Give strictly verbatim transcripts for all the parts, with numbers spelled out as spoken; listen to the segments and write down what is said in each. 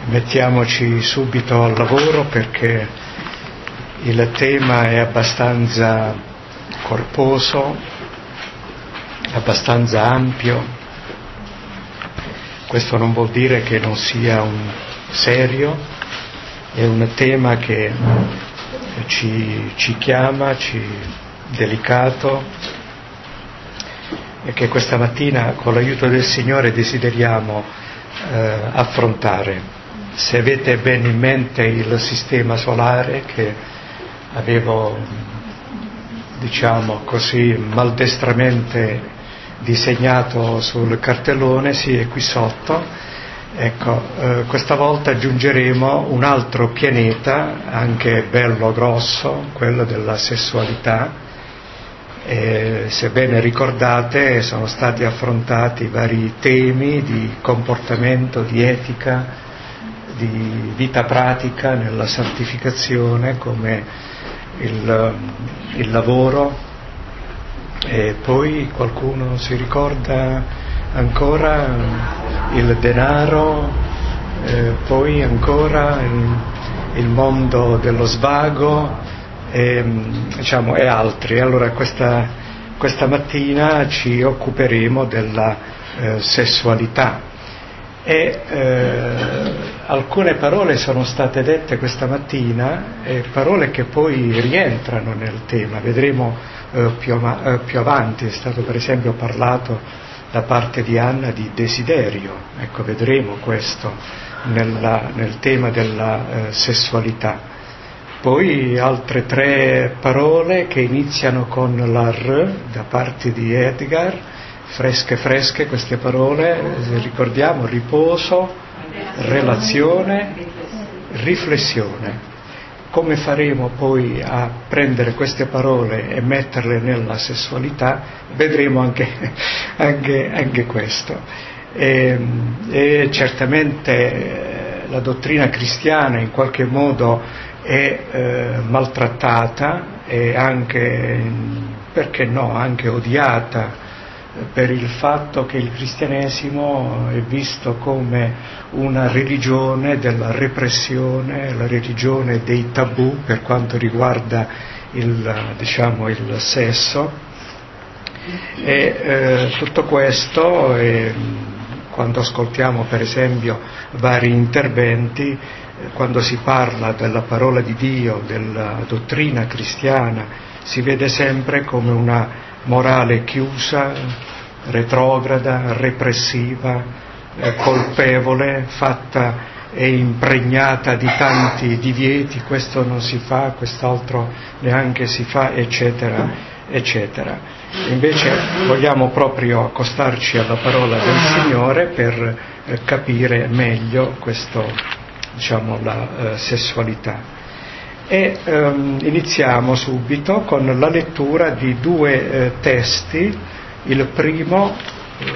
mettiamoci subito al lavoro perché il tema è abbastanza corposo, abbastanza ampio. Questo non vuol dire che non sia un serio, è un tema che ci, ci chiama, ci delicato, e che questa mattina con l'aiuto del Signore desideriamo eh, affrontare. Se avete bene in mente il sistema solare che avevo, diciamo così, maldestramente disegnato sul cartellone, sì, è qui sotto. Ecco, eh, questa volta aggiungeremo un altro pianeta, anche bello grosso, quello della sessualità. E, se bene ricordate, sono stati affrontati vari temi di comportamento, di etica, di vita pratica nella santificazione, come il, il lavoro, e poi qualcuno si ricorda ancora il denaro, eh, poi ancora il, il mondo dello svago e, diciamo, e altri. Allora questa, questa mattina ci occuperemo della eh, sessualità. E eh, alcune parole sono state dette questa mattina, e parole che poi rientrano nel tema, vedremo eh, più, ama- eh, più avanti. È stato per esempio parlato da parte di Anna di desiderio, ecco, vedremo questo nella, nel tema della eh, sessualità. Poi altre tre parole che iniziano con la R da parte di Edgar, fresche fresche queste parole, ricordiamo: riposo, relazione, riflessione. Come faremo poi a prendere queste parole e metterle nella sessualità? Vedremo anche, anche, anche questo. E, e certamente la dottrina cristiana in qualche modo è eh, maltrattata e anche, perché no, anche odiata, per il fatto che il cristianesimo è visto come una religione della repressione, la religione dei tabù per quanto riguarda il, diciamo, il sesso. E eh, tutto questo, eh, quando ascoltiamo per esempio vari interventi, eh, quando si parla della parola di Dio, della dottrina cristiana, si vede sempre come una morale chiusa, retrograda, repressiva, eh, colpevole, fatta e impregnata di tanti divieti: questo non si fa, quest'altro neanche si fa, eccetera, eccetera. Invece vogliamo proprio accostarci alla parola del Signore per eh, capire meglio questo, diciamo, la eh, sessualità. E ehm, iniziamo subito con la lettura di due eh, testi. Il primo, eh,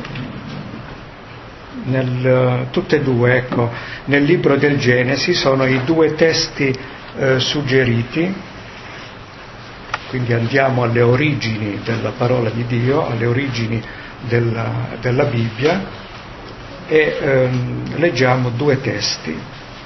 nel, tutte e due, ecco, nel libro del Genesi sono i due testi eh, suggeriti, quindi andiamo alle origini della parola di Dio, alle origini della, della Bibbia, e ehm, leggiamo due testi.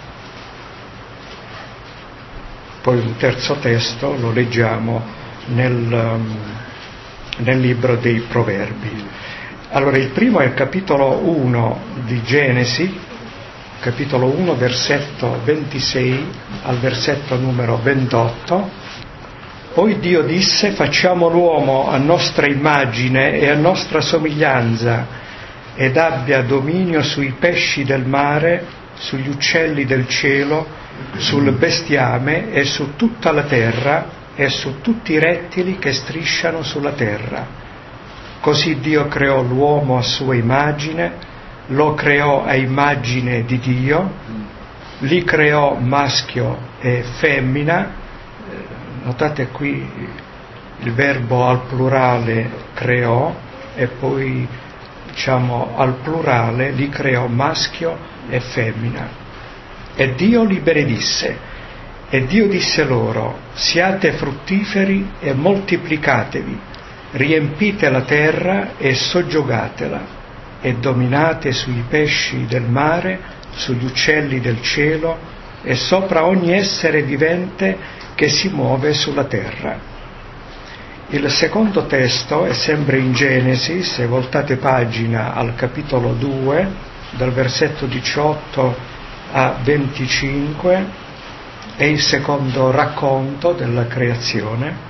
Poi un terzo testo lo leggiamo nel, nel libro dei Proverbi. Allora, il primo è il capitolo uno di Genesi, capitolo uno, versetto ventisei al versetto numero ventotto. Poi Dio disse: facciamo l'uomo a nostra immagine e a nostra somiglianza, ed abbia dominio sui pesci del mare, sugli uccelli del cielo, sul bestiame e su tutta la terra e su tutti i rettili che strisciano sulla terra. Così Dio creò l'uomo a sua immagine, lo creò a immagine di Dio, li creò maschio e femmina. Notate qui il verbo al plurale creò, e poi diciamo al plurale li creò maschio e femmina. E Dio li benedisse, e Dio disse loro: siate fruttiferi e moltiplicatevi, riempite la terra e soggiogatela, e dominate sui pesci del mare, sugli uccelli del cielo e sopra ogni essere vivente che si muove sulla terra. Il secondo testo è sempre in Genesi, se voltate pagina al capitolo due, dal versetto diciotto a venticinque, è il secondo racconto della creazione.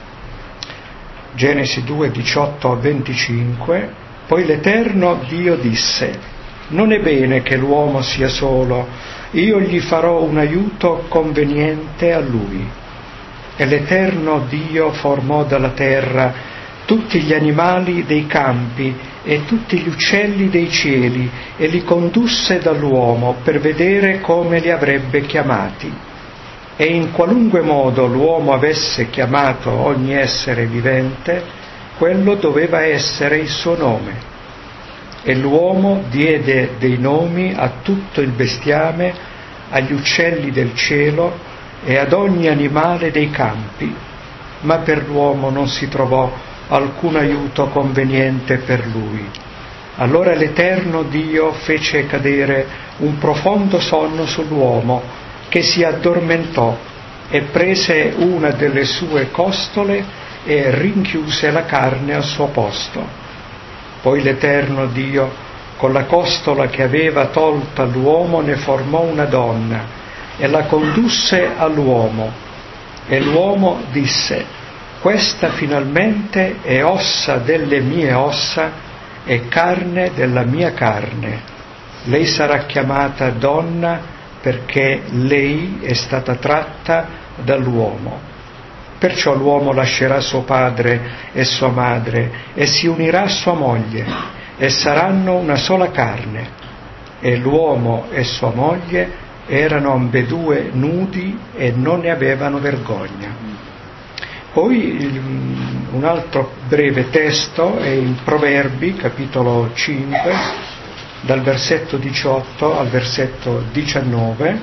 Genesi due, diciotto a venticinque. Poi l'Eterno Dio disse: non è bene che l'uomo sia solo, io gli farò un aiuto conveniente a lui. E l'Eterno Dio formò dalla terra tutti gli animali dei campi e tutti gli uccelli dei cieli e li condusse dall'uomo per vedere come li avrebbe chiamati. E in qualunque modo l'uomo avesse chiamato ogni essere vivente, quello doveva essere il suo nome. E l'uomo diede dei nomi a tutto il bestiame, agli uccelli del cielo e ad ogni animale dei campi, ma per l'uomo non si trovò alcun aiuto conveniente per lui. Allora l'Eterno Dio fece cadere un profondo sonno sull'uomo, che si addormentò e prese una delle sue costole e rinchiuse la carne al suo posto. Poi l'Eterno Dio, con la costola che aveva tolta l'uomo, ne formò una donna e la condusse all'uomo. E l'uomo disse: questa finalmente è ossa delle mie ossa e carne della mia carne. Lei sarà chiamata donna perché lei è stata tratta dall'uomo. Perciò l'uomo lascerà suo padre e sua madre e si unirà a sua moglie e saranno una sola carne. E l'uomo e sua moglie erano ambedue nudi e non ne avevano vergogna. Poi un altro breve testo è in Proverbi, capitolo cinque, dal versetto diciotto al versetto diciannove.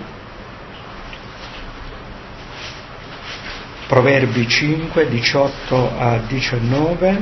Proverbi cinque, diciotto a diciannove.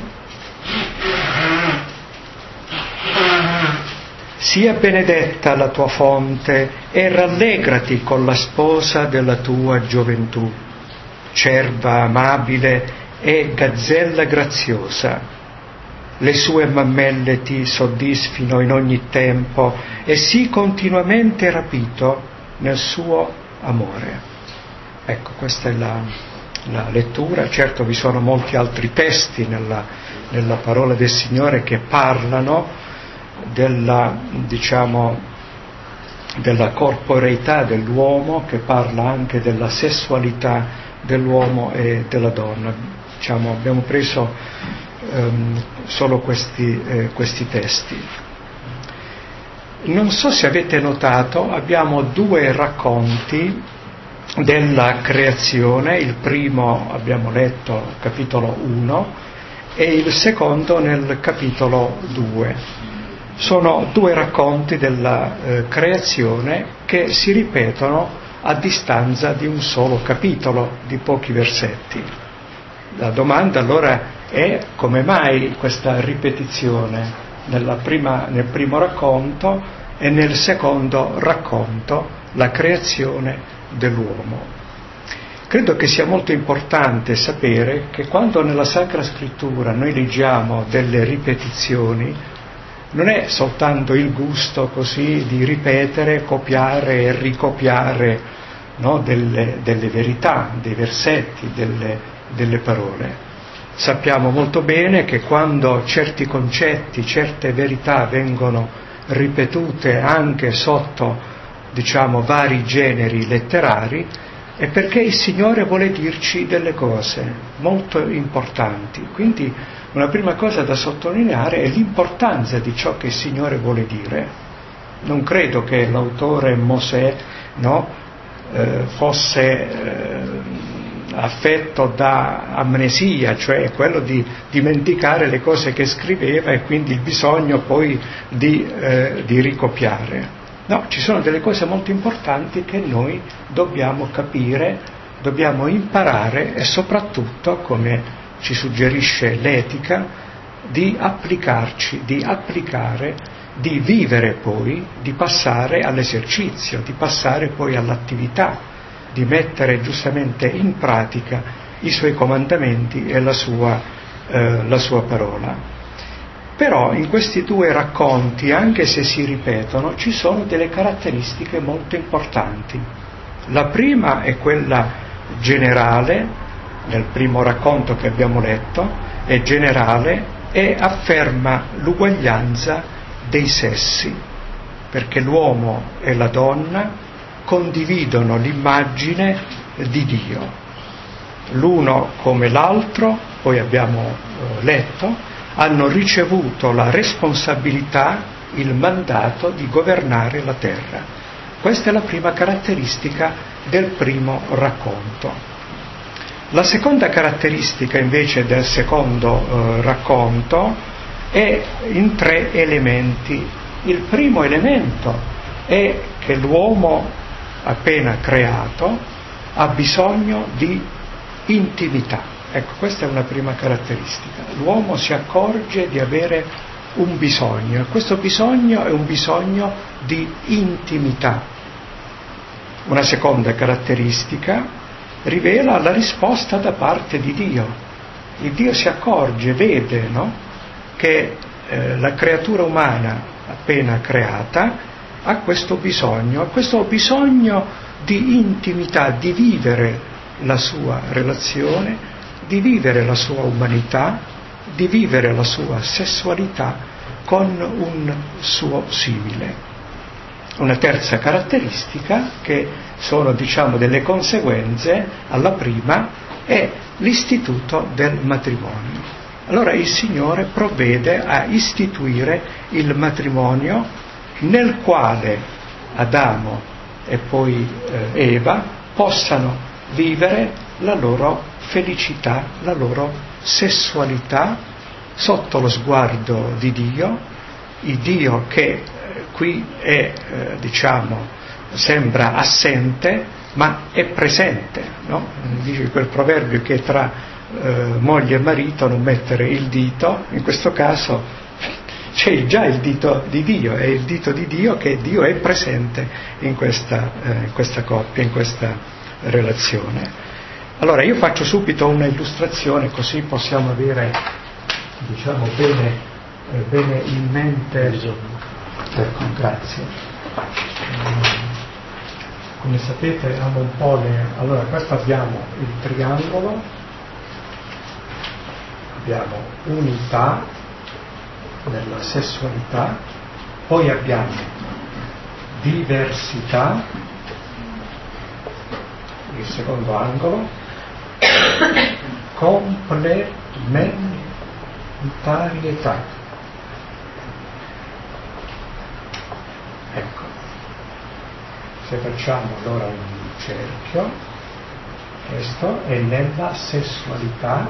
Sia benedetta la tua fonte e rallegrati con la sposa della tua gioventù, cerva amabile e gazzella graziosa. Le sue mammelle ti soddisfino in ogni tempo e sii continuamente rapito nel suo amore. Ecco, questa è la, la lettura. Certo vi sono molti altri testi nella, nella parola del Signore che parlano della, diciamo, della corporeità dell'uomo, che parla anche della sessualità dell'uomo e della donna. Diciamo, abbiamo preso Um, solo questi, eh, questi testi. Non so se avete notato, abbiamo due racconti della creazione. Il primo abbiamo letto capitolo uno e il secondo nel capitolo due. Sono due racconti della eh, creazione che si ripetono a distanza di un solo capitolo, di pochi versetti. La domanda allora è: come mai questa ripetizione nella prima, nel primo racconto e nel secondo racconto, la creazione dell'uomo? Credo che sia molto importante sapere che quando nella Sacra Scrittura noi leggiamo delle ripetizioni, non è soltanto il gusto così di ripetere, copiare e ricopiare, no, delle, delle verità, dei versetti, delle, delle parole. Sappiamo molto bene che quando certi concetti, certe verità vengono ripetute anche sotto, diciamo, vari generi letterari, è perché il Signore vuole dirci delle cose molto importanti. Quindi una prima cosa da sottolineare è l'importanza di ciò che il Signore vuole dire. Non credo che l'autore Mosè, no, eh, fosse eh, affetto da amnesia, cioè quello di dimenticare le cose che scriveva e quindi il bisogno poi di, eh, di ricopiare. No, ci sono delle cose molto importanti che noi dobbiamo capire, dobbiamo imparare e soprattutto, come ci suggerisce l'etica, di applicarci, di applicare, di vivere poi, di passare all'esercizio, di passare poi all'attività, di mettere giustamente in pratica i suoi comandamenti e la sua, eh, la sua parola. Però in questi due racconti, anche se si ripetono, ci sono delle caratteristiche molto importanti. La prima è quella generale, nel primo racconto che abbiamo letto, è generale e afferma l'uguaglianza dei sessi, perché l'uomo e la donna condividono l'immagine di Dio. L'uno come l'altro, poi abbiamo eh, letto, hanno ricevuto la responsabilità, il mandato di governare la terra. Questa è la prima caratteristica del primo racconto. La seconda caratteristica invece del secondo eh, racconto è in tre elementi. Il primo elemento è che l'uomo appena creato ha bisogno di intimità. Ecco, questa è una prima caratteristica. L'uomo si accorge di avere un bisogno e questo bisogno è un bisogno di intimità. Una seconda caratteristica rivela la risposta da parte di Dio. Il Dio si accorge, vede, no? che eh, la creatura umana appena creata ha questo bisogno, ha questo bisogno di intimità, di vivere la sua relazione, di vivere la sua umanità, di vivere la sua sessualità con un suo simile. Una terza caratteristica, che sono diciamo delle conseguenze alla prima, è l'istituto del matrimonio. Allora il Signore provvede a istituire il matrimonio nel quale Adamo e poi eh, Eva possano vivere la loro felicità, la loro sessualità sotto lo sguardo di Dio, il Dio che eh, qui è, eh, diciamo, sembra assente, ma è presente, no? Dice quel proverbio che tra eh, moglie e marito non mettere il dito, in questo caso c'è già il dito di Dio, è il dito di Dio che Dio è presente in questa, eh, in questa coppia, in questa relazione. Allora io faccio subito una illustrazione così possiamo avere, diciamo, bene, eh, bene in mente. Ecco, grazie. Come sapete hanno un po' le... Allora questo abbiamo il triangolo, abbiamo unità nella sessualità, poi abbiamo diversità, il secondo angolo, complementarietà. Ecco, se facciamo allora un cerchio, questo è nella sessualità,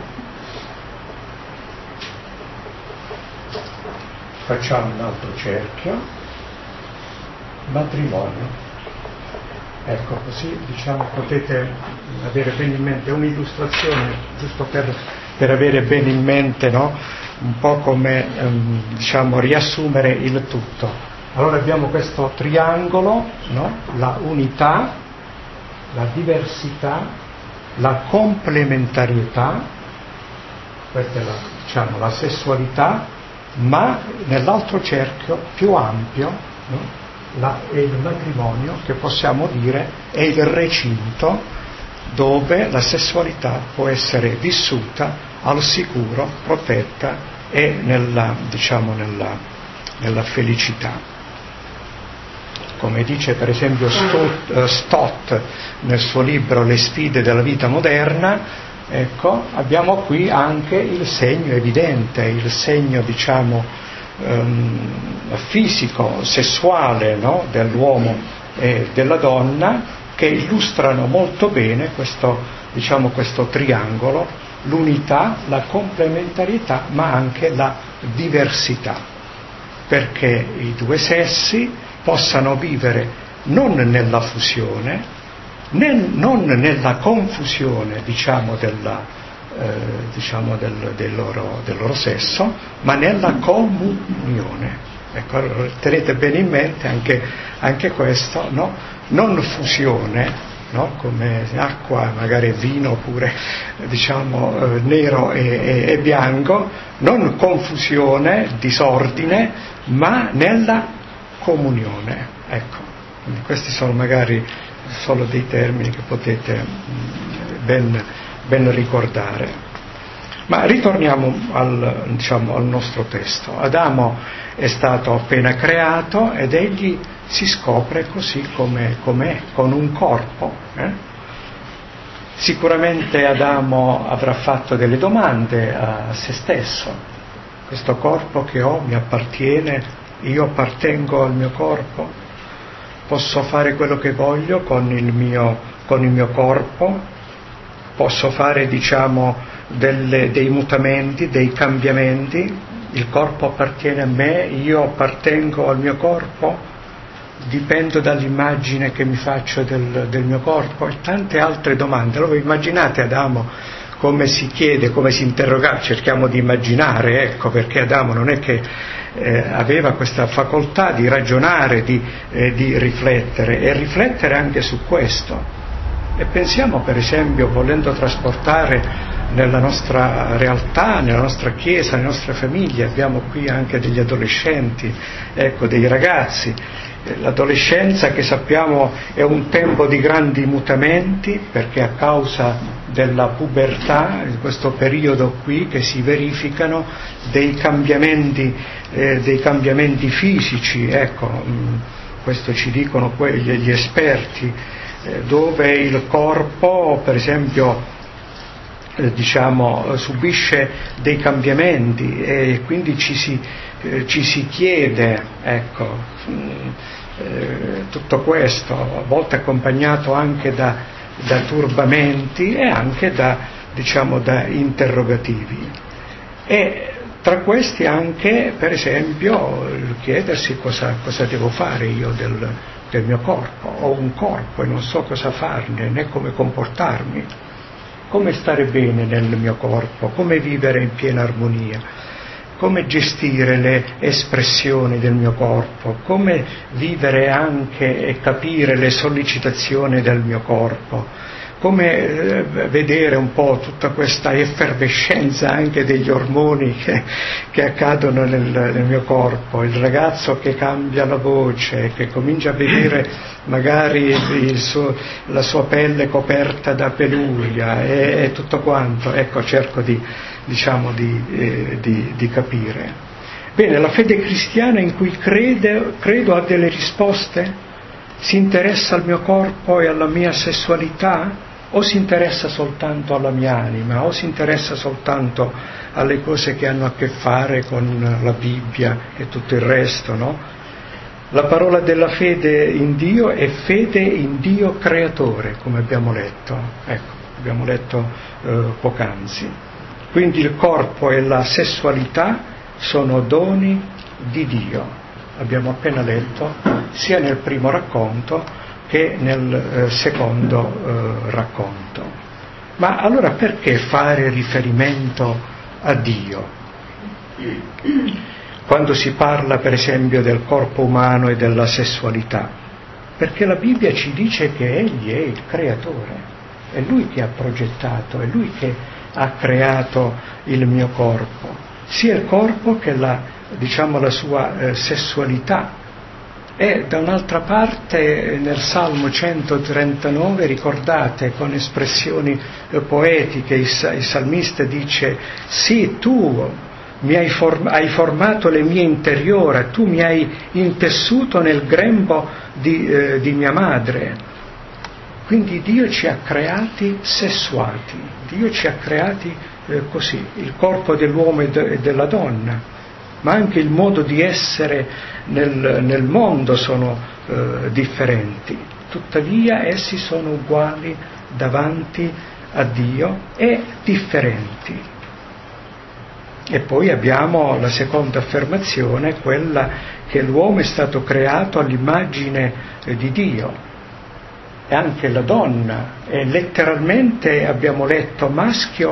facciamo un altro cerchio, matrimonio. Ecco, così diciamo potete avere bene in mente un'illustrazione, giusto per, per avere bene in mente, no? Un po' come ehm, diciamo riassumere il tutto. Allora abbiamo questo triangolo, no? La unità, la diversità, la complementarietà, questa è la, diciamo, la sessualità, ma nell'altro cerchio più ampio, no? La, è il matrimonio, che possiamo dire è il recinto dove la sessualità può essere vissuta al sicuro, protetta e nella, diciamo, nella, nella felicità. Come dice per esempio Stott, uh, Stott nel suo libro Le sfide della vita moderna, ecco, abbiamo qui anche il segno evidente, il segno diciamo fisico, sessuale, no? dell'uomo e della donna, che illustrano molto bene questo, diciamo, questo triangolo, l'unità, la complementarietà, ma anche la diversità, perché i due sessi possano vivere non nella fusione, né, non nella confusione, diciamo, della, eh, diciamo del, del, loro, del loro sesso, ma nella comunione. Ecco, allora, tenete bene in mente anche, anche questo, no? Non fusione, no? Come acqua, magari vino, oppure diciamo eh, nero e, e, e bianco, non confusione, disordine, ma nella comunione. Ecco, quindi questi sono magari solo dei termini che potete ben, ben ricordare. Ma ritorniamo al, diciamo, al nostro testo. Adamo è stato appena creato ed egli si scopre così come, com'è, con un corpo. Eh? Sicuramente Adamo avrà fatto delle domande a se stesso. Questo corpo che ho mi appartiene, io appartengo al mio corpo, posso fare quello che voglio con il mio, con il mio corpo, posso fare, diciamo, delle, dei mutamenti, dei cambiamenti, il corpo appartiene a me, io appartengo al mio corpo, dipendo dall'immagine che mi faccio del, del mio corpo, e tante altre domande. Allora immaginate Adamo come si chiede, come si interroga, cerchiamo di immaginare, ecco, perché Adamo non è che eh, aveva questa facoltà di ragionare, di, eh, di riflettere, e riflettere anche su questo. E pensiamo, per esempio, volendo trasportare nella nostra realtà, nella nostra chiesa, nelle nostre famiglie, abbiamo qui anche degli adolescenti, ecco, dei ragazzi. L'adolescenza, che sappiamo è un tempo di grandi mutamenti, perché a causa della pubertà, in questo periodo qui, che si verificano dei cambiamenti, eh, dei cambiamenti fisici, ecco, mh, questo ci dicono quelli, gli esperti, eh, dove il corpo, per esempio, eh, diciamo, subisce dei cambiamenti, e quindi ci si, eh, ci si chiede, ecco, mh, eh, tutto questo, a volte accompagnato anche da, da turbamenti e anche da, diciamo, da interrogativi. E tra questi anche, per esempio, il chiedersi cosa, cosa devo fare io del, del mio corpo. Ho un corpo e non so cosa farne, né come comportarmi, come stare bene nel mio corpo, come vivere in piena armonia, come gestire le espressioni del mio corpo, come vivere anche e capire le sollecitazioni del mio corpo, come eh, vedere un po' tutta questa effervescenza anche degli ormoni che, che accadono nel, nel mio corpo, il ragazzo che cambia la voce, che comincia a vedere magari il suo, la sua pelle coperta da peluria e, e tutto quanto. Ecco, cerco di, diciamo, di, eh, di, di capire. Bene, la fede cristiana in cui crede, credo ha delle risposte? Si interessa al mio corpo e alla mia sessualità? O si interessa soltanto alla mia anima, o si interessa soltanto alle cose che hanno a che fare con la Bibbia e tutto il resto, no? La parola della fede in Dio è fede in Dio creatore, come abbiamo letto, ecco, abbiamo letto eh, poc'anzi. Quindi il corpo e la sessualità sono doni di Dio, abbiamo appena letto, sia nel primo racconto che nel eh, secondo eh, racconto. Ma allora perché fare riferimento a Dio? Quando si parla, per esempio, del corpo umano e della sessualità? Perché la Bibbia ci dice che Egli è il creatore, è Lui che ha progettato, è Lui che ha creato il mio corpo, sia il corpo che la, diciamo, la sua eh, sessualità. E da un'altra parte nel Salmo centotrentanove, ricordate, con espressioni eh, poetiche, il, il salmista dice: sì, tu mi hai, form- hai formato le mie interiora, tu mi hai intessuto nel grembo di, eh, di mia madre. Quindi Dio ci ha creati sessuati, Dio ci ha creati eh, così, il corpo dell'uomo e, de- e della donna, ma anche il modo di essere nel, nel mondo sono eh, differenti. Tuttavia essi sono uguali davanti a Dio e differenti. E poi abbiamo la seconda affermazione, quella che l'uomo è stato creato all'immagine eh, di Dio, e anche la donna, e letteralmente abbiamo letto maschio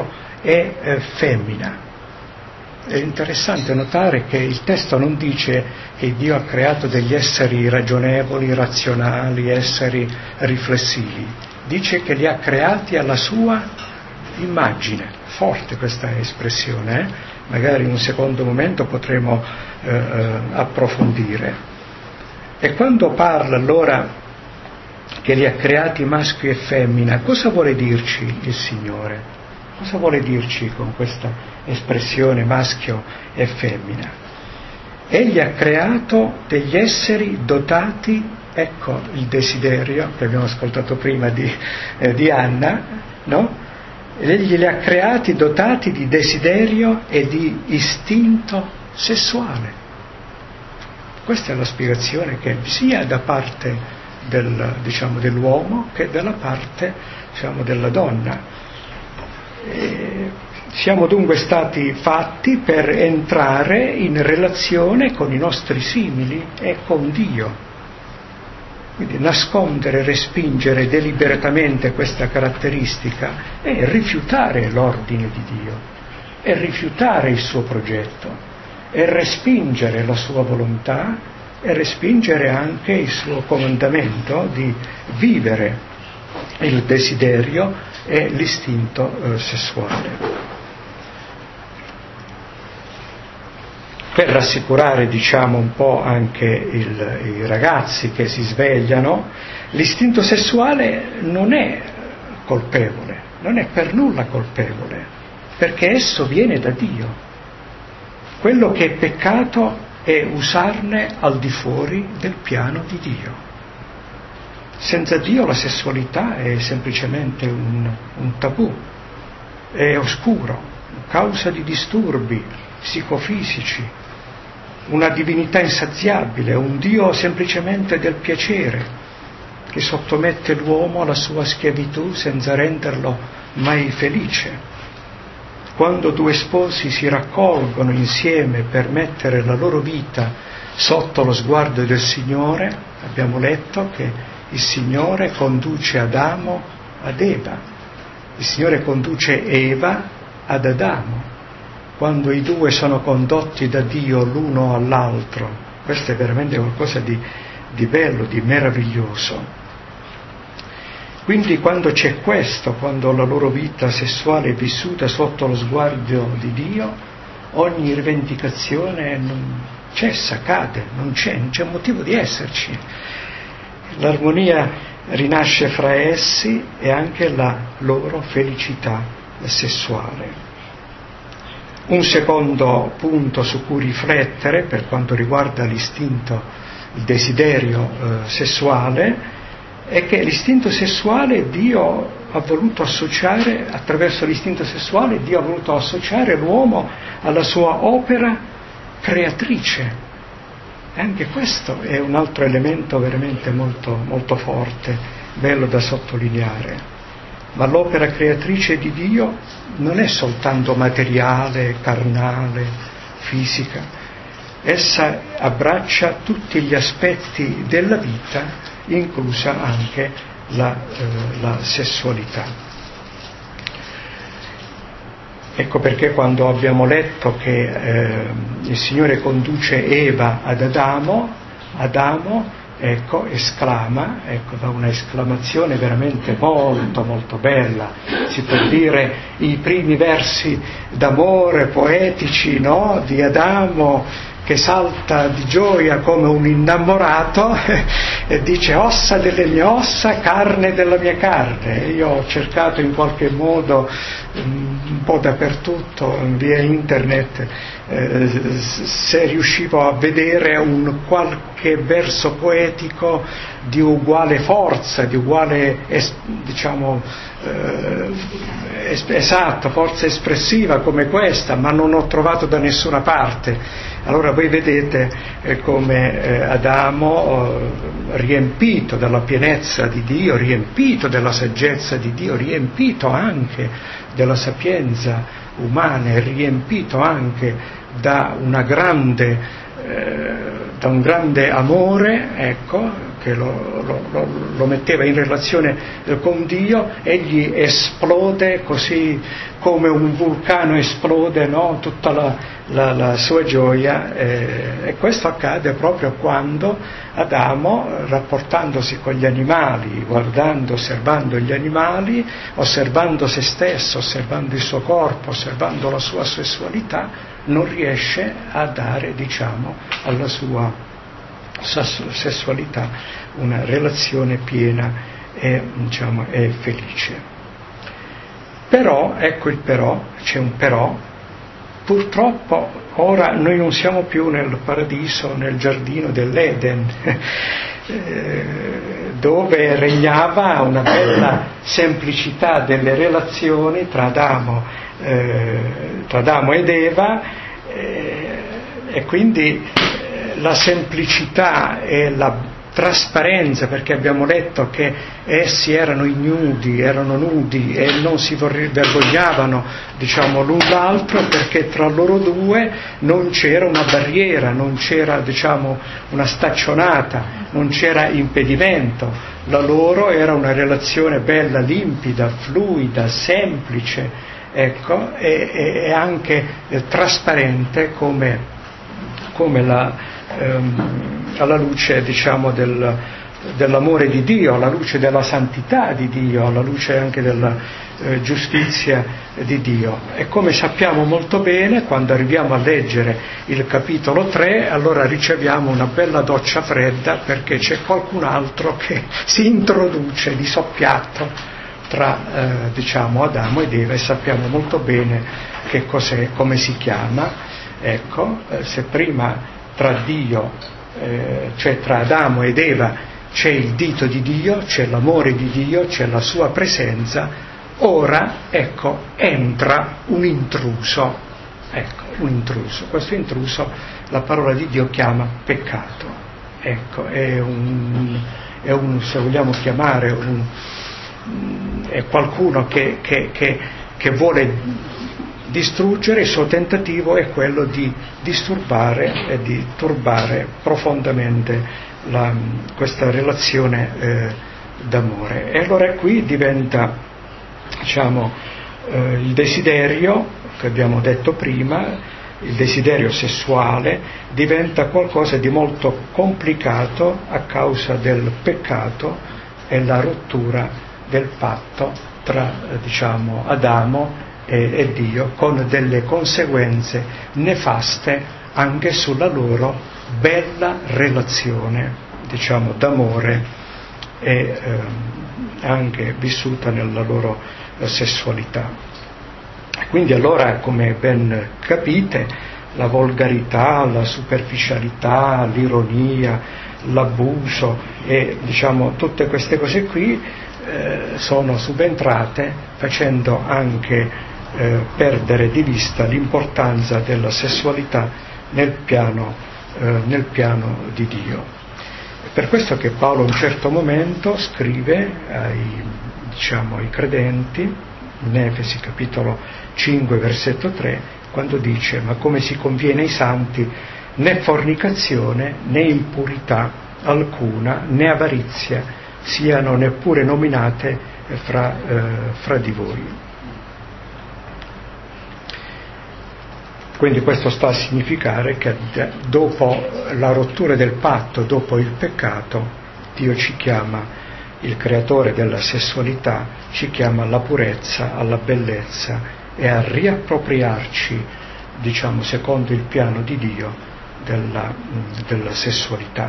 e eh, femmina. È interessante notare che il testo non dice che Dio ha creato degli esseri ragionevoli, razionali, esseri riflessivi, dice che li ha creati alla sua immagine. Forte questa espressione, eh? Magari in un secondo momento potremo eh, eh, approfondire. E quando parla allora che li ha creati maschio e femmina, cosa vuole dirci il Signore? Cosa vuole dirci con questa espressione maschio e femmina? Egli ha creato degli esseri dotati, ecco il desiderio che abbiamo ascoltato prima di, eh, di Anna, no? Egli li ha creati dotati di desiderio e di istinto sessuale. Questa è la spiegazione che sia da parte del, diciamo, dell'uomo che dalla parte, diciamo, della donna. E siamo dunque stati fatti per entrare in relazione con i nostri simili e con Dio. Quindi nascondere, respingere deliberatamente questa caratteristica è rifiutare l'ordine di Dio, è rifiutare il suo progetto, è respingere la sua volontà e respingere anche il suo comandamento di vivere il desiderio e l'istinto eh, sessuale. Per rassicurare, diciamo, un po' anche il, i ragazzi che si svegliano, l'istinto sessuale non è colpevole, non è per nulla colpevole, perché esso viene da Dio. Quello che è peccato è usarne al di fuori del piano di Dio. Senza Dio la sessualità è semplicemente un, un tabù, è oscuro, causa di disturbi psicofisici, una divinità insaziabile, un Dio semplicemente del piacere, che sottomette l'uomo alla sua schiavitù senza renderlo mai felice. Quando due sposi si raccolgono insieme per mettere la loro vita sotto lo sguardo del Signore, abbiamo letto che il Signore conduce Adamo ad Eva, il Signore conduce Eva ad Adamo. Quando i due sono condotti da Dio l'uno all'altro, questo è veramente qualcosa di, di bello, di meraviglioso. Quindi quando c'è questo, quando la loro vita sessuale è vissuta sotto lo sguardo di Dio, ogni rivendicazione non cessa, cade, non c'è, non c'è motivo di esserci. L'armonia rinasce fra essi e anche la loro felicità sessuale. Un secondo punto su cui riflettere per quanto riguarda l'istinto, il desiderio eh, sessuale, è che l'istinto sessuale Dio ha voluto associare, attraverso l'istinto sessuale Dio ha voluto associare l'uomo alla sua opera creatrice. E anche questo è un altro elemento veramente molto, molto forte, bello da sottolineare. Ma l'opera creatrice di Dio non è soltanto materiale, carnale, fisica. Essa abbraccia tutti gli aspetti della vita, inclusa anche la, eh, la sessualità. Ecco perché quando abbiamo letto che eh, il Signore conduce Eva ad Adamo, Adamo, ecco, esclama, ecco, da una esclamazione veramente molto molto bella, si può dire i primi versi d'amore poetici, no, di Adamo che salta di gioia come un innamorato e dice: ossa delle mie ossa, carne della mia carne. Io ho cercato in qualche modo un po' dappertutto via internet eh, se riuscivo a vedere un qualche verso poetico di uguale forza, di uguale es, diciamo eh, es, esatto, forza espressiva come questa, ma non ho trovato da nessuna parte. Allora voi vedete eh, come eh, Adamo, eh, riempito dalla pienezza di Dio, riempito della saggezza di Dio, riempito anche della sapienza umana e riempito anche da una grande, eh, da un grande amore, ecco, che lo, lo, lo, lo metteva in relazione con Dio, egli esplode così come un vulcano esplode, no? Tutta la, la, la sua gioia, eh, e questo accade proprio quando Adamo, rapportandosi con gli animali, guardando, osservando gli animali, osservando se stesso, osservando il suo corpo, osservando la sua sessualità, non riesce a dare, diciamo, alla sua sessualità una relazione piena e, diciamo, e felice. Però, ecco il però, c'è un però, purtroppo ora noi non siamo più nel paradiso, nel giardino dell'Eden, dove regnava una bella semplicità delle relazioni tra Adamo, eh, tra Adamo ed Eva, eh, e quindi la semplicità e la trasparenza, perché abbiamo letto che essi erano ignudi, erano nudi e non si vergognavano, diciamo, l'un l'altro, perché tra loro due non c'era una barriera, non c'era, diciamo, una staccionata, non c'era impedimento. La loro era una relazione bella, limpida, fluida, semplice, ecco, e, e anche eh, trasparente come, come la alla luce, diciamo, del, dell'amore di Dio, alla luce della santità di Dio, alla luce anche della eh, giustizia di Dio. E come sappiamo molto bene, quando arriviamo a leggere il capitolo tre, allora riceviamo una bella doccia fredda, perché c'è qualcun altro che si introduce di soppiatto tra eh, diciamo Adamo ed Eva, e sappiamo molto bene che cos'è, come si chiama. Ecco, eh, se prima tra Dio, eh, cioè tra Adamo ed Eva, c'è il dito di Dio, c'è l'amore di Dio, c'è la sua presenza, ora, ecco, entra un intruso, ecco, un intruso. Questo intruso la parola di Dio chiama peccato, ecco, è un, è un se vogliamo chiamare, un, è qualcuno che, che, che, che vuole distruggere. Il suo tentativo è quello di disturbare e di turbare profondamente la, questa relazione eh, d'amore. E allora qui diventa, diciamo, eh, il desiderio che abbiamo detto prima, il desiderio sessuale, diventa qualcosa di molto complicato a causa del peccato e la rottura del patto tra, eh, diciamo, Adamo e Dio, con delle conseguenze nefaste anche sulla loro bella relazione, diciamo, d'amore, e eh, anche vissuta nella loro eh, sessualità. Quindi allora, come ben capite, la volgarità, la superficialità, l'ironia, l'abuso e, diciamo, tutte queste cose qui eh, sono subentrate, facendo anche Eh, perdere di vista l'importanza della sessualità nel piano, eh, nel piano di Dio. È per questo che Paolo a un certo momento scrive ai, diciamo, ai credenti, in Efesi capitolo cinque versetto tre, quando dice: ma come si conviene ai santi, né fornicazione, né impurità alcuna, né avarizia siano neppure nominate fra, eh, fra di voi. Quindi questo sta a significare che dopo la rottura del patto, dopo il peccato, Dio ci chiama, il creatore della sessualità, ci chiama alla purezza, alla bellezza e a riappropriarci, diciamo, secondo il piano di Dio, della, della sessualità.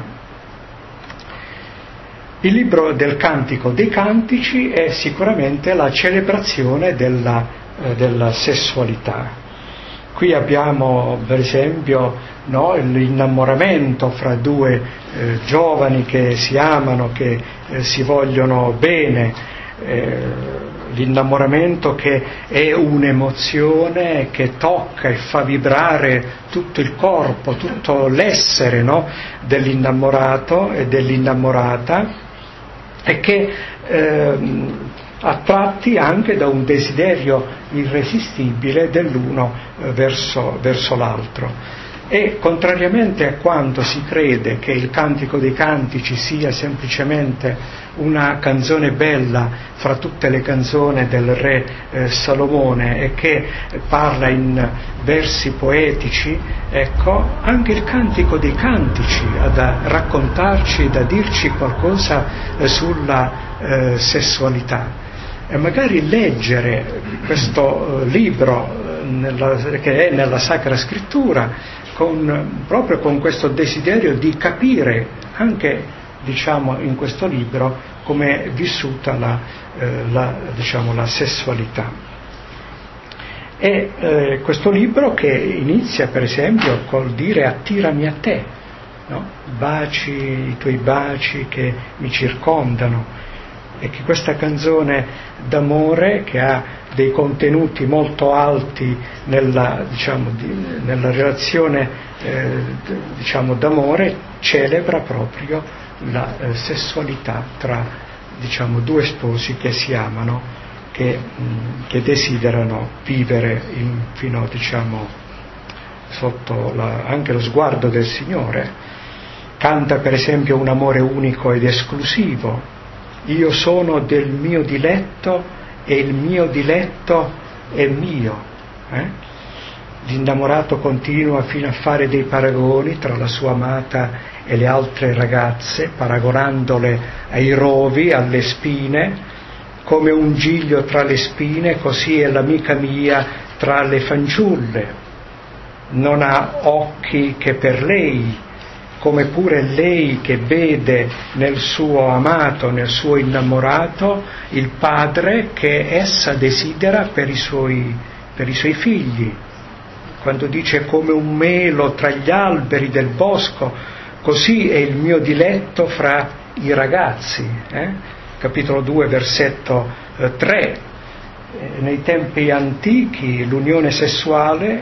Il libro del Cantico dei Cantici è sicuramente la celebrazione della, eh, della sessualità. Qui abbiamo, per esempio, no, l'innamoramento fra due eh, giovani che si amano, che eh, si vogliono bene, eh, l'innamoramento che è un'emozione che tocca e fa vibrare tutto il corpo, tutto l'essere, no, dell'innamorato e dell'innamorata, e che eh, attratti anche da un desiderio irresistibile dell'uno verso, verso l'altro. E contrariamente a quanto si crede che il Cantico dei Cantici sia semplicemente una canzone bella fra tutte le canzoni del re eh, Salomone e che parla in versi poetici, ecco, anche il Cantico dei Cantici ha da raccontarci, da dirci qualcosa eh, sulla eh, sessualità. E magari leggere questo eh, libro eh, nella, che è nella Sacra Scrittura Con, proprio con questo desiderio di capire anche, diciamo, in questo libro come è vissuta la, eh, la, diciamo, la sessualità. E eh, questo libro che inizia per esempio col dire attirami a te, no? Baci, i tuoi baci che mi circondano, e che questa canzone d'amore che ha dei contenuti molto alti nella, diciamo, di, nella relazione eh, diciamo, d'amore celebra proprio la eh, sessualità tra, diciamo, due sposi che si amano, che, mh, che desiderano vivere in, fino, diciamo, sotto la, anche lo sguardo del Signore. Canta per esempio un amore unico ed esclusivo. Io sono del mio diletto e il mio diletto è mio. Eh? L'innamorato continua fino a fare dei paragoni tra la sua amata e le altre ragazze, paragonandole ai rovi, alle spine, come un giglio tra le spine, così è l'amica mia tra le fanciulle. Non ha occhi che per lei, come pure lei che vede nel suo amato, nel suo innamorato, il padre che essa desidera per i suoi, per i suoi figli. Quando dice come un melo tra gli alberi del bosco, così è il mio diletto fra i ragazzi. Eh? Capitolo due, versetto eh, tre. Eh, nei tempi antichi l'unione sessuale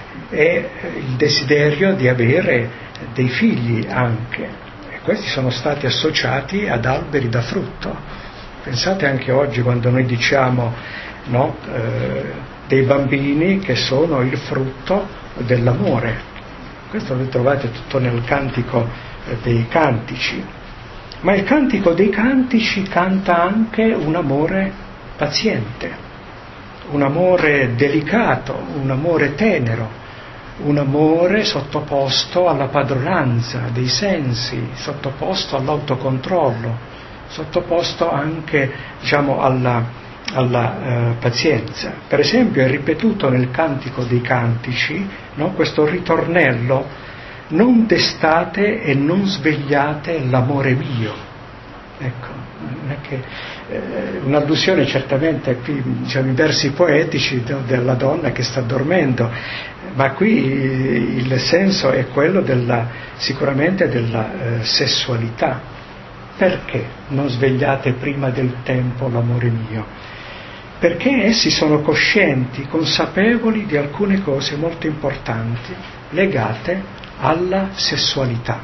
è il desiderio di avere dei figli anche, e questi sono stati associati ad alberi da frutto. Pensate anche oggi quando noi diciamo, no, eh, dei bambini che sono il frutto dell'amore. Questo lo trovate tutto nel Cantico dei Cantici. Ma il Cantico dei Cantici canta anche un amore paziente, un amore delicato, un amore tenero, un amore sottoposto alla padronanza dei sensi, sottoposto all'autocontrollo, sottoposto anche, diciamo, alla, alla eh, pazienza. Per esempio è ripetuto nel Cantico dei Cantici, no, questo ritornello: non destate e non svegliate l'amore mio. Ecco, non è che eh, un'allusione certamente qui, diciamo, in versi poetici no, della donna che sta dormendo, ma qui il senso è quello della, sicuramente della eh, sessualità. Perché non svegliate prima del tempo l'amore mio? Perché essi sono coscienti, consapevoli di alcune cose molto importanti legate alla sessualità.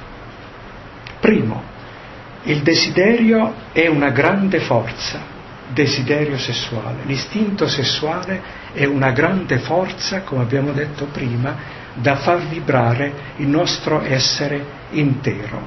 Primo, il desiderio è una grande forza, desiderio sessuale. L'istinto sessuale è una grande forza, come abbiamo detto prima, da far vibrare il nostro essere intero.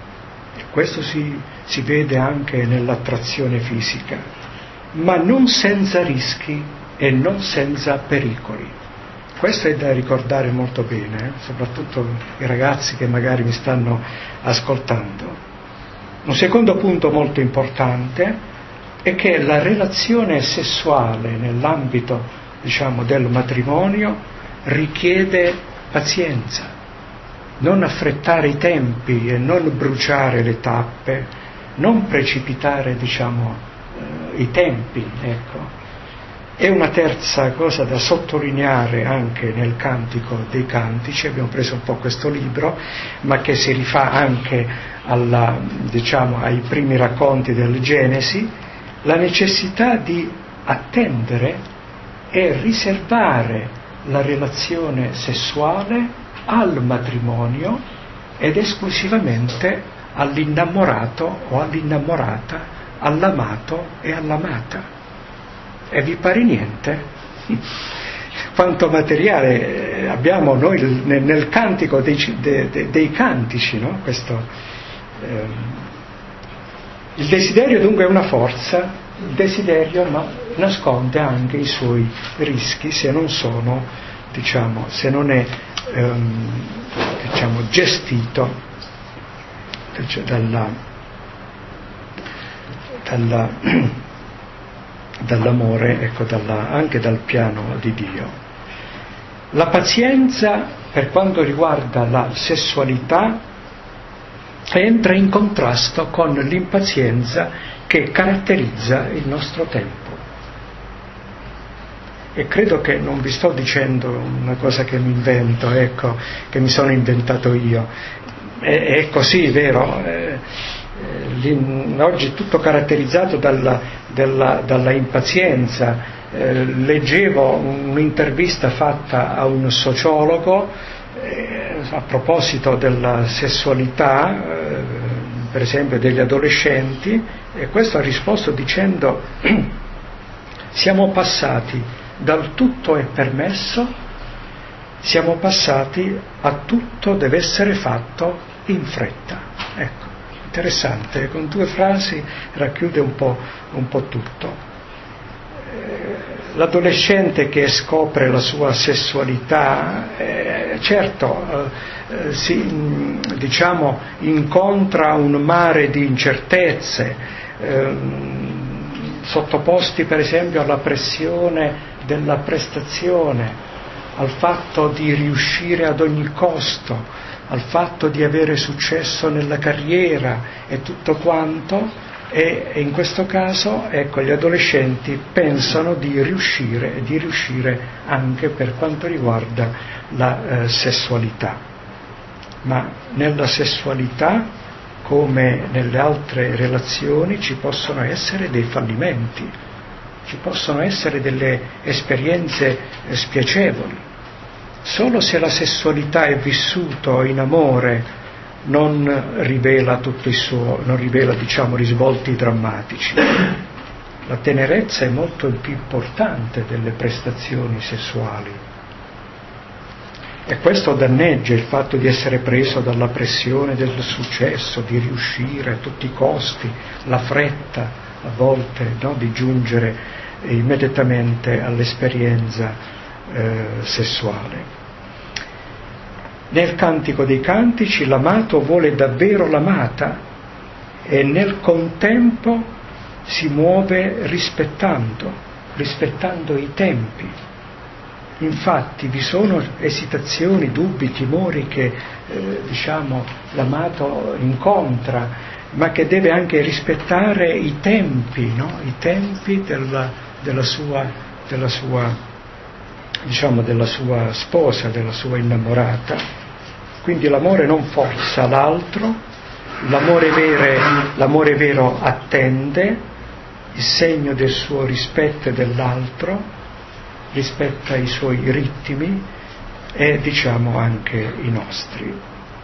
E questo si, si vede anche nell'attrazione fisica, ma non senza rischi e non senza pericoli. Questo è da ricordare molto bene, eh? soprattutto i ragazzi che magari mi stanno ascoltando. Un secondo punto molto importante è che la relazione sessuale nell'ambito, diciamo, del matrimonio richiede pazienza, non affrettare i tempi e non bruciare le tappe, non precipitare, diciamo, eh, i tempi, ecco. E una terza cosa da sottolineare anche nel Cantico dei Cantici, abbiamo preso un po' questo libro, ma che si rifà anche alla, diciamo, ai primi racconti del Genesi, la necessità di attendere e riservare la relazione sessuale al matrimonio ed esclusivamente all'innamorato o all'innamorata, all'amato e all'amata. E vi pare niente? quanto materiale abbiamo noi nel, nel cantico dei, de, de, dei cantici, no? Questo, ehm, il desiderio dunque è una forza, il desiderio ma nasconde anche i suoi rischi se non sono, diciamo, se non è ehm, diciamo, gestito cioè dalla, dalla, dall'amore, ecco, dalla, anche dal piano di Dio. La pazienza, per quanto riguarda la sessualità, entra in contrasto con l'impazienza che caratterizza il nostro tempo. E credo che non vi sto dicendo una cosa che mi invento, ecco, che mi sono inventato io. È, è così, vero? Eh, oggi è tutto caratterizzato dalla, dalla, dalla impazienza. Eh, leggevo un'intervista fatta a un sociologo eh, a proposito della sessualità, eh, per esempio degli adolescenti, e questo ha risposto dicendo: siamo passati dal tutto è permesso, siamo passati a tutto deve essere fatto in fretta. Ecco, interessante, con due frasi racchiude un po', un po' tutto. L'adolescente che scopre la sua sessualità, eh, certo, eh, si, diciamo, incontra un mare di incertezze, eh, sottoposti per esempio alla pressione della prestazione, al fatto di riuscire ad ogni costo, al fatto di avere successo nella carriera e tutto quanto. E in questo caso, ecco, gli adolescenti pensano di riuscire e di riuscire anche per quanto riguarda la eh, sessualità. Ma nella sessualità, come nelle altre relazioni, ci possono essere dei fallimenti, ci possono essere delle esperienze eh, spiacevoli. Solo se la sessualità è vissuta in amore non rivela tutto il suo, non rivela, diciamo, risvolti drammatici. La tenerezza è molto più importante delle prestazioni sessuali, e questo danneggia il fatto di essere preso dalla pressione del successo, di riuscire a tutti i costi, la fretta a volte, no, di giungere immediatamente all'esperienza eh, sessuale. Nel Cantico dei Cantici l'amato vuole davvero l'amata e nel contempo si muove rispettando, rispettando i tempi. Infatti vi sono esitazioni, dubbi, timori che eh, diciamo l'amato incontra, ma che deve anche rispettare i tempi, no? I tempi della, della sua, della sua, diciamo, della sua sposa, della sua innamorata. Quindi l'amore non forza l'altro, l'amore vero, l'amore vero attende, il segno del suo rispetto e dell'altro, rispetta i suoi ritmi e, diciamo, anche i nostri.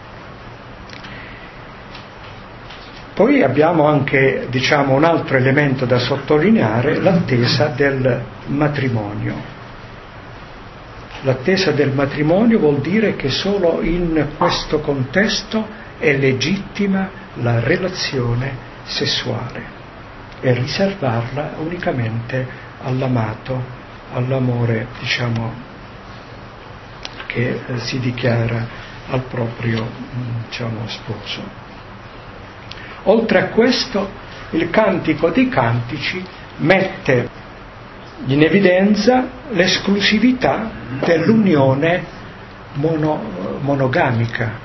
Poi abbiamo anche, diciamo, un altro elemento da sottolineare, l'attesa del matrimonio. L'attesa del matrimonio vuol dire che solo in questo contesto è legittima la relazione sessuale e riservarla unicamente all'amato, all'amore, diciamo, che eh, si dichiara al proprio, diciamo, sposo. Oltre a questo, il Cantico dei Cantici mette in evidenza l'esclusività dell'unione mono, monogamica.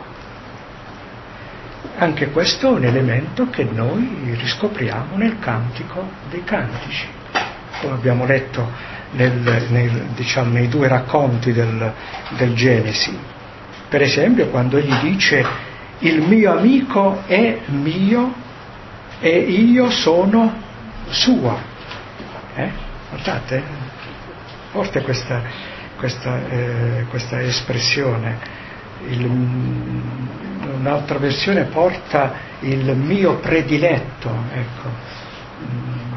Anche questo è un elemento che noi riscopriamo nel Cantico dei Cantici, come abbiamo letto nel, nel, diciamo, nei due racconti del, del Genesi. Per esempio, quando egli dice: il mio amico è mio e io sono sua. Eh? Guardate, forte questa, questa, eh, questa espressione. Il, un'altra versione porta il mio prediletto, ecco.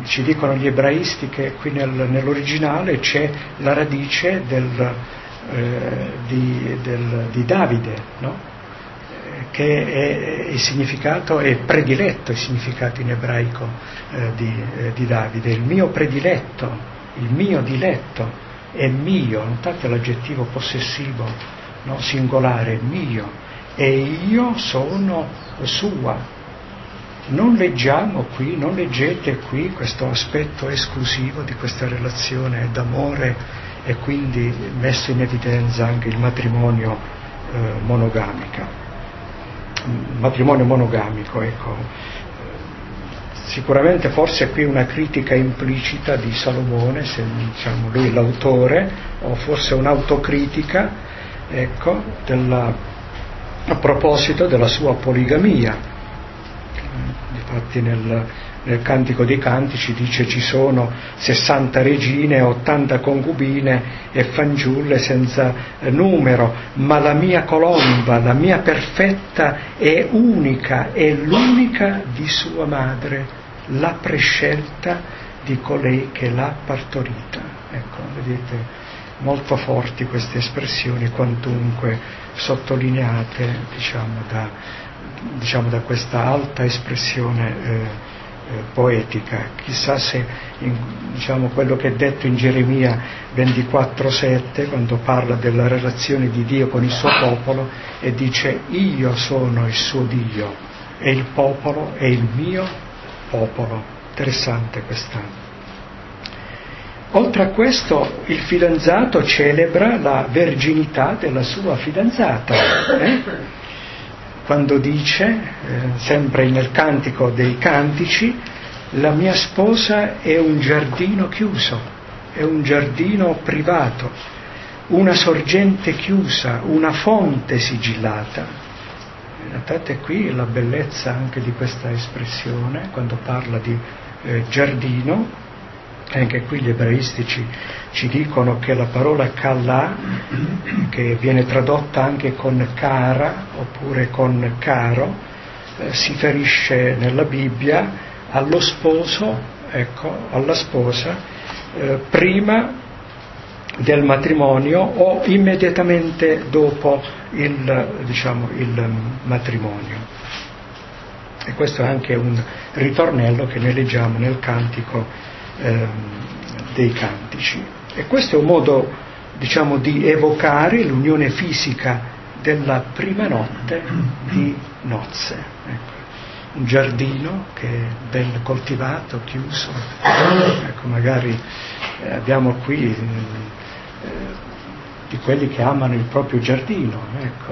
ci dicono gli ebraisti che qui nel, nell'originale c'è la radice del, eh, di, del, di Davide, no? Che è il significato, è prediletto il significato in ebraico eh, di, eh, di Davide, il mio prediletto, il mio diletto, è mio, notate l'aggettivo possessivo, no? Singolare, mio, e io sono sua. Non leggiamo qui, non leggete qui questo aspetto esclusivo di questa relazione d'amore e quindi messo in evidenza anche il matrimonio eh, monogamico. matrimonio monogamico, ecco. Sicuramente forse qui una critica implicita di Salomone, se diciamo lui è l'autore, o forse un'autocritica, ecco, della, a proposito della sua poligamia. Infatti nel, nel Cantico dei Cantici dice ci sono sessanta regine, ottanta concubine e fanciulle senza numero, ma la mia colomba, la mia perfetta è unica, è l'unica di sua madre, la prescelta di colei che l'ha partorita. Ecco, vedete, molto forti queste espressioni, quantunque sottolineate, diciamo, da diciamo da questa alta espressione eh, eh, poetica. Chissà se in, diciamo quello che è detto in Geremia ventiquattro sette, quando parla della relazione di Dio con il suo popolo e dice io sono il suo Dio e il popolo è il mio popolo. Interessante questa. Oltre a questo il fidanzato celebra la verginità della sua fidanzata, eh? Quando dice, eh, sempre nel Cantico dei Cantici, la mia sposa è un giardino chiuso, è un giardino privato, una sorgente chiusa, una fonte sigillata. Notate qui la bellezza anche di questa espressione, quando parla di eh, giardino. Anche qui gli ebraisti ci, ci dicono che la parola kallà, che viene tradotta anche con cara oppure con caro, eh, si riferisce nella Bibbia allo sposo, ecco, alla sposa, eh, prima del matrimonio o immediatamente dopo il, diciamo, il matrimonio. E questo è anche un ritornello che noi leggiamo nel Cantico dei Cantici, e questo è un modo, diciamo, di evocare l'unione fisica della prima notte di nozze. Ecco, un giardino che è ben coltivato, chiuso, ecco, magari eh, abbiamo qui eh, di quelli che amano il proprio giardino, ecco.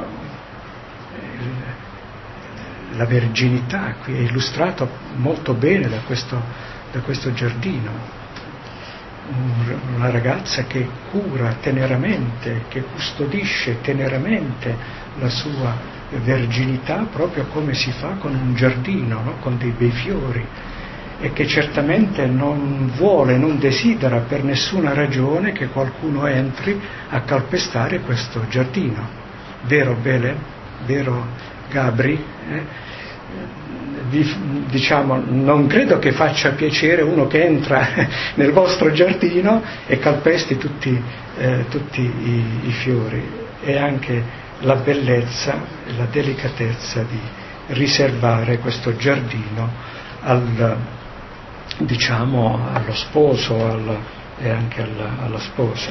La verginità qui è illustrata molto bene da questo da questo giardino, una ragazza che cura teneramente, che custodisce teneramente la sua verginità, proprio come si fa con un giardino, no? Con dei bei fiori, e che certamente non vuole, non desidera per nessuna ragione che qualcuno entri a calpestare questo giardino. Vero Bele? Vero Gabri? Eh? Diciamo, non credo che faccia piacere uno che entra nel vostro giardino e calpesti tutti, eh, tutti i, i fiori, e anche la bellezza e la delicatezza di riservare questo giardino al, diciamo, allo sposo al, e anche alla, alla sposa.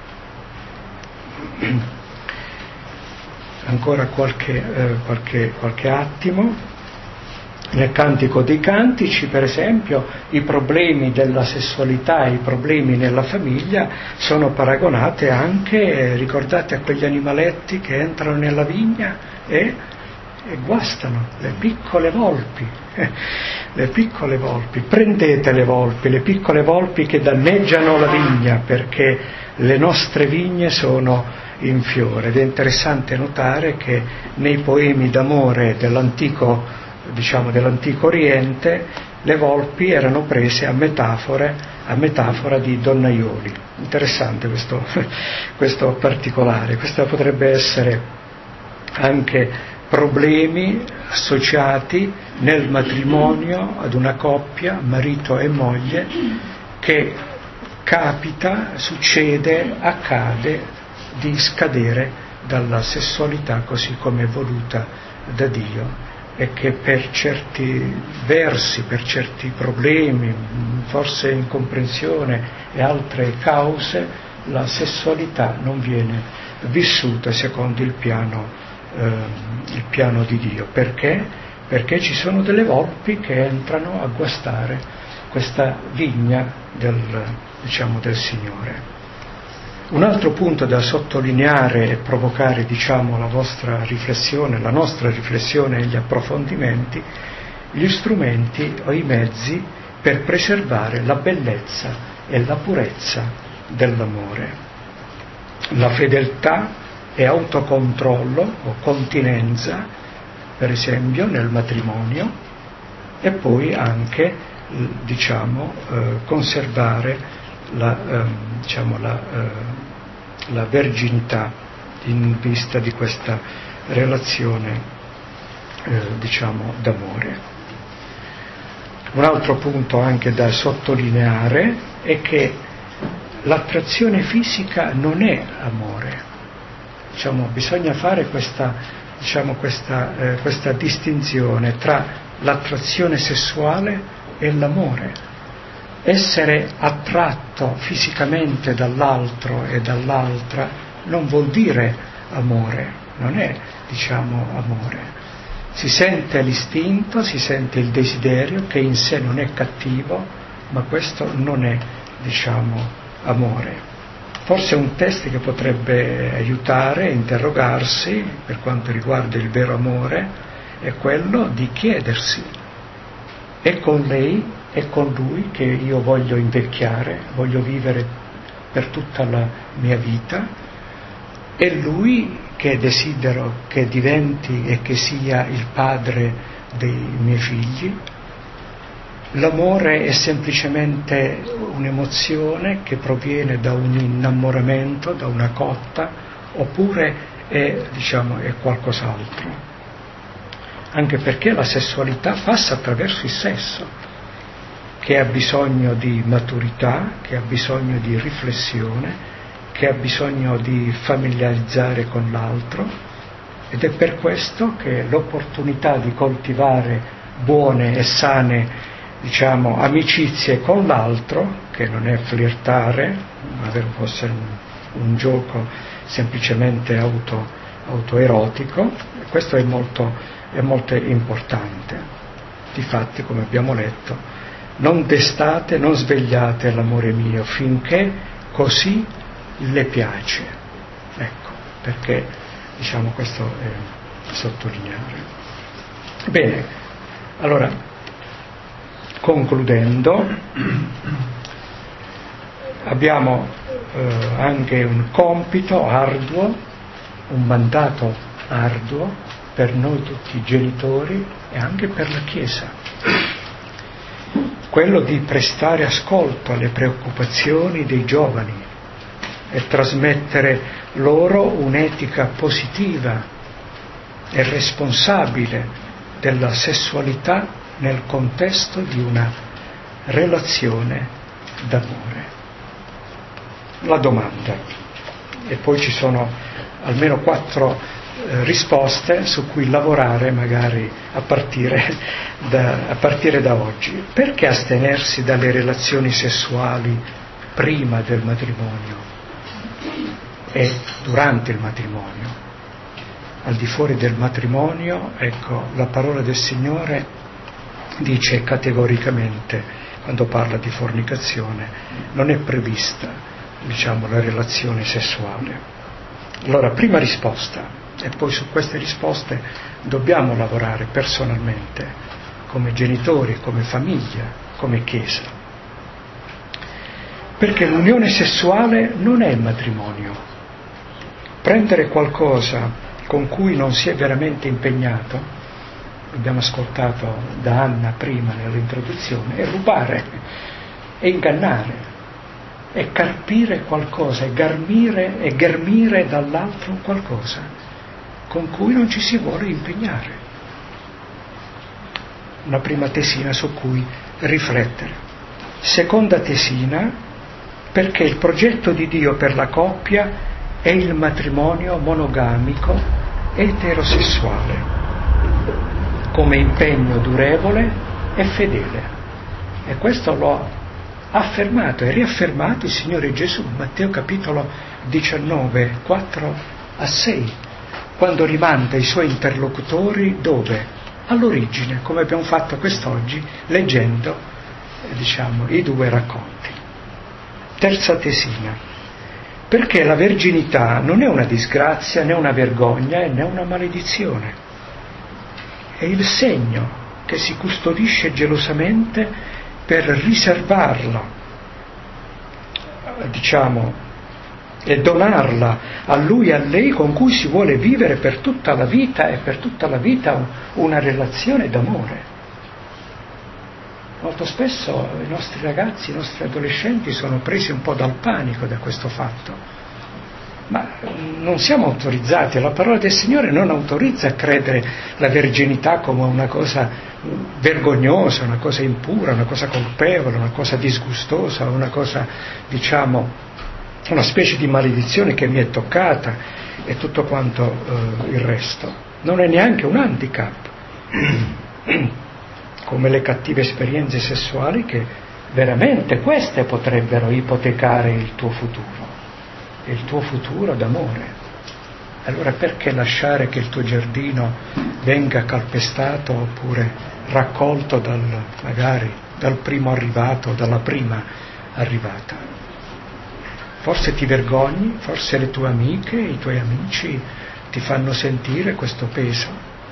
Ancora qualche, eh, qualche, qualche attimo. Nel Cantico dei Cantici, per esempio, i problemi della sessualità e i problemi nella famiglia sono paragonati anche, eh, ricordate, a quegli animaletti che entrano nella vigna e, e guastano, le piccole volpi, eh, le piccole volpi, prendete le volpi, le piccole volpi che danneggiano la vigna, perché le nostre vigne sono in fiore. Ed è interessante notare che nei poemi d'amore dell'antico diciamo dell'antico Oriente, le volpi erano prese a metafore, a metafora di donnaioli. Interessante questo, questo particolare. Questa potrebbe essere anche problemi associati nel matrimonio ad una coppia, marito e moglie, che capita, succede, accade di scadere dalla sessualità così come è voluta da Dio, e che per certi versi, per certi problemi, forse incomprensione e altre cause, la sessualità non viene vissuta secondo il piano, eh, il piano di Dio. Perché? Perché ci sono delle volpi che entrano a guastare questa vigna del, diciamo, del Signore. Un altro punto da sottolineare e provocare, diciamo, la vostra riflessione, la nostra riflessione e gli approfondimenti, gli strumenti o i mezzi per preservare la bellezza e la purezza dell'amore. La fedeltà e autocontrollo o continenza, per esempio, nel matrimonio, e poi anche, diciamo, eh, conservare la, eh, diciamo, la, eh, la verginità in vista di questa relazione, eh, diciamo, d'amore. Un altro punto anche da sottolineare è che l'attrazione fisica non è amore. Diciamo, bisogna fare questa, diciamo, questa, eh, questa distinzione tra l'attrazione sessuale e l'amore. Essere attratto fisicamente dall'altro e dall'altra non vuol dire amore, non è, diciamo, amore. Si sente l'istinto, si sente il desiderio, che in sé non è cattivo, ma questo non è, diciamo, amore. Forse un test che potrebbe aiutare a interrogarsi per quanto riguarda il vero amore è quello di chiedersi: è con lei, è con lui che io voglio invecchiare, voglio vivere per tutta la mia vita? È lui che desidero che diventi e che sia il padre dei miei figli? L'amore è semplicemente un'emozione che proviene da un innamoramento, da una cotta, oppure è, diciamo, è qualcos'altro? Anche perché la sessualità passa attraverso il sesso, che ha bisogno di maturità, che ha bisogno di riflessione, che ha bisogno di familiarizzare con l'altro, ed è per questo che l'opportunità di coltivare buone e sane, diciamo, amicizie con l'altro, che non è flirtare, magari fosse un, un gioco semplicemente auto, autoerotico, questo è molto, è molto importante. Difatti, come abbiamo letto, non destate, non svegliate l'amore mio finché così le piace. Ecco, perché, diciamo, questo è sottolineare. Bene, allora, concludendo, abbiamo eh, anche un compito arduo, un mandato arduo per noi tutti i genitori e anche per la Chiesa, quello di prestare ascolto alle preoccupazioni dei giovani e trasmettere loro un'etica positiva e responsabile della sessualità nel contesto di una relazione d'amore. La domanda, e poi ci sono almeno quattro eh, risposte su cui lavorare magari a partire da, a partire da oggi. Perché astenersi dalle relazioni sessuali prima del matrimonio e durante il matrimonio? Al di fuori del matrimonio, ecco, la parola del Signore dice categoricamente, quando parla di fornicazione, non è prevista, diciamo, la relazione sessuale. Allora, prima risposta, e poi su queste risposte dobbiamo lavorare personalmente, come genitori, come famiglia, come Chiesa. Perché l'unione sessuale non è il matrimonio. Prendere qualcosa con cui non si è veramente impegnato, abbiamo ascoltato da Anna prima nell'introduzione, è rubare, è ingannare, è carpire qualcosa, è garmire, è ghermire dall'altro qualcosa con cui non ci si vuole impegnare. Una prima tesina su cui riflettere. Seconda tesina, perché il progetto di Dio per la coppia è il matrimonio monogamico eterosessuale, come impegno durevole e fedele. E questo lo ha affermato e riaffermato il Signore Gesù, Matteo capitolo diciannove, quattro a sei, quando rimanda i suoi interlocutori dove? All'origine, come abbiamo fatto quest'oggi, leggendo, eh, diciamo, i due racconti. Terza tesina, perché la verginità non è una disgrazia, né una vergogna e né una maledizione. È il segno che si custodisce gelosamente per riservarla, diciamo, e donarla a lui e a lei con cui si vuole vivere per tutta la vita e per tutta la vita una relazione d'amore. Molto spesso i nostri ragazzi, i nostri adolescenti sono presi un po' dal panico da questo fatto, ma non siamo autorizzati, la parola del Signore non autorizza a credere la verginità come una cosa vergognosa, una cosa impura, una cosa colpevole, una cosa disgustosa, una cosa, diciamo, una specie di maledizione che mi è toccata e tutto quanto eh, il resto. Non è neanche un handicap, come le cattive esperienze sessuali che veramente queste potrebbero ipotecare il tuo futuro, il tuo futuro d'amore. Allora perché lasciare che il tuo giardino venga calpestato oppure raccolto dal, magari dal primo arrivato o dalla prima arrivata? Forse ti vergogni, forse le tue amiche, i tuoi amici ti fanno sentire questo peso.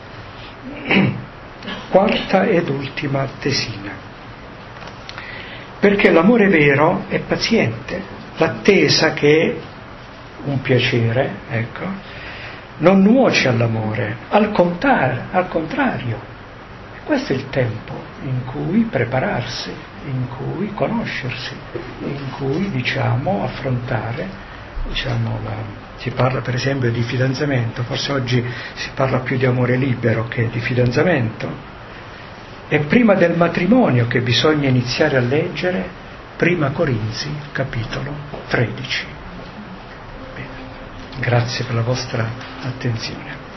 Quarta ed ultima tesina. Perché l'amore vero è paziente, l'attesa che è un piacere, ecco, non nuoce all'amore, al contrario, al contrario. Questo è il tempo in cui prepararsi, in cui conoscersi, in cui, diciamo, affrontare, diciamo, la, si parla per esempio di fidanzamento, forse oggi si parla più di amore libero che di fidanzamento. È prima del matrimonio che bisogna iniziare a leggere Prima Corinzi, capitolo tredici. Bene. Grazie per la vostra attenzione.